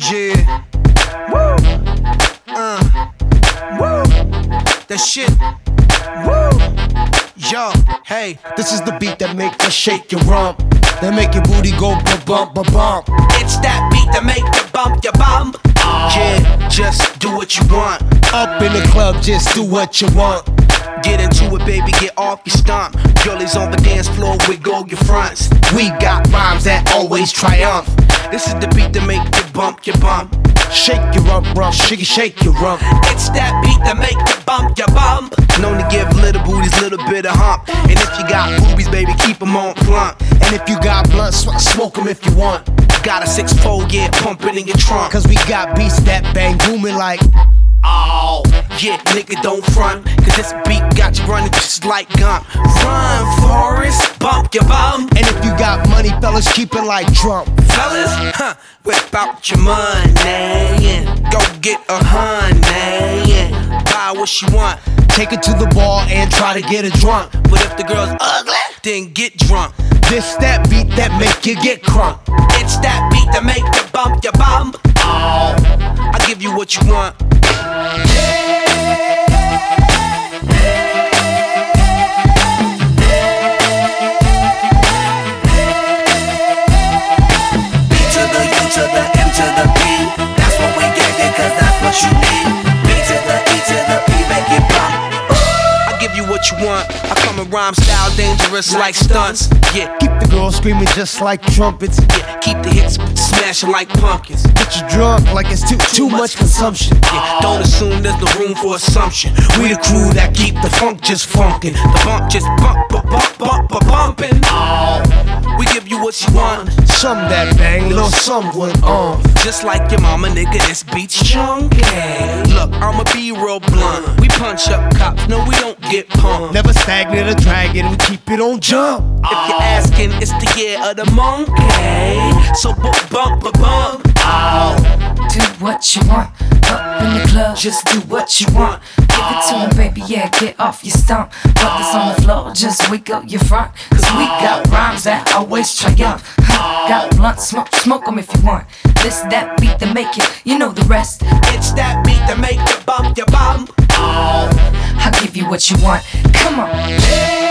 Yeah. Woo. Woo. That shit. Woo. Yo, hey. This is the beat that make you shake your rump, that make your booty go ba-bump, ba-bump. It's that beat that make you bump your bump. Yeah, just do what you want. Up in the club, just do what you want. Get into it, baby, get off your stomp. Girlies on the dance floor, wiggle your fronts. We got rhymes that always triumph. This is the beat that make you bump your bump. Shake your rump, shake your rump. It's that beat that make you bump your bump. Known to give little booties little bit of hump. And if you got boobies, baby, keep them on plump. And if you got blunt, smoke them if you want. Got a 6-4, yeah, pump it in your trunk. Cause we got beats that bang booming like, oh, yeah, nigga, don't front. Cause this beat got you running just like Gump. Run, Forrest, bump your bum. and if you got money, fellas, keep it like Trump. Fellas, whip out your money and go get a honey and buy what she want. Take it to the bar and try to get her drunk. But if the girl's ugly, then get drunk. This that beat that make you get crunk. It's that beat that make you bump your bump. Oh, I give you what you want. To the M to the P, that's what we gave you, cause that's what you need. B to the E to the P, make it pop. I give you what you want. I come in rhyme style, dangerous like stunts. Yeah, Keep the girl screaming just like trumpets. yeah, keep the hits smashing like pumpkins. Get you drunk like it's too much consumption. Yeah, don't assume there's no room for assumption. We the crew that keep the funk just funkin'. The bump just bumpin'. Oh, we give you what you want. Some that bang, little someone Just like your mama, nigga, this beat's chunky. Look, I'ma be real blunt. We punch up cops, no, we don't get pumped. Never stagnant or dragging, we keep it on jump. If you're asking, it's the year of the monkey. So bump. Oh, Do what you want, up in the club, just do what you want. Give it to him, baby, yeah, get off your stump. Brothers on the floor, just wiggle your front. Cause we got rhymes that always triumph. Got blunt, smoke them if you want. This, that beat that make it, you know the rest. it's that beat that make you bump your bump. Oh, I'll give you what you want, come on.